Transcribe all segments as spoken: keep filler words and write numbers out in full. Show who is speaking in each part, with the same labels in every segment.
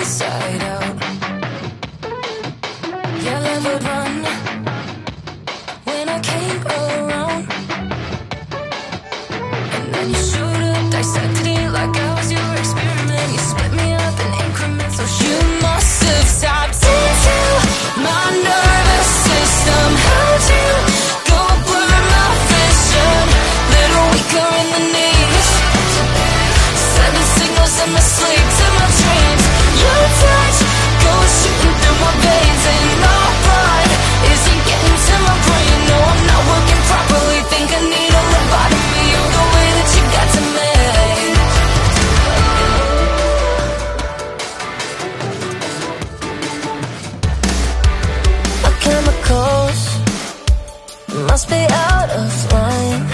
Speaker 1: inside out. Your love would run when I came around, and then you showed up, dissected it like I was your experiment. You split me up in increments, so you must have tapped into my nervous system. How'd you go blur my vision? Little weaker in the knees, sending signals in my sleep to my dreams. Your touch goes shooting through my veins, and my blood isn't getting to my brain. No, I'm not working properly. Think I need a lobotomy. You're the way that you got to me. My chemicals must be out of line.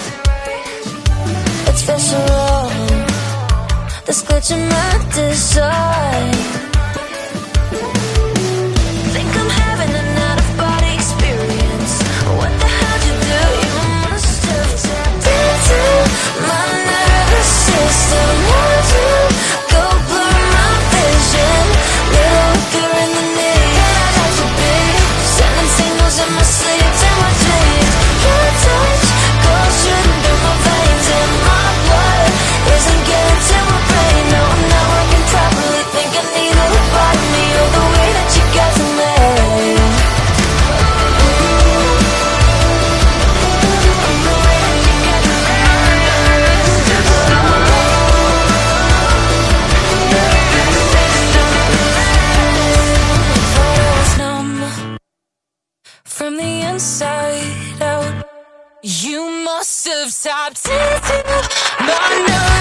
Speaker 1: It's visceral, this glitch in my design. Think I'm having an out-of-body experience. What the hell did you do? You must have tapped into my nervous system. How'd you go blur my vision? Little weaker in the knees, how'd you be? Sending signals in my sleep to my dreams. Your touch goes shooting through my veins, and my blood isn't getting to my brain. No, I'm not working properly. Think I need a lobotomy. You're the way that you got to me. Thought I was numb from the inside out. You must have tapped into my nerve.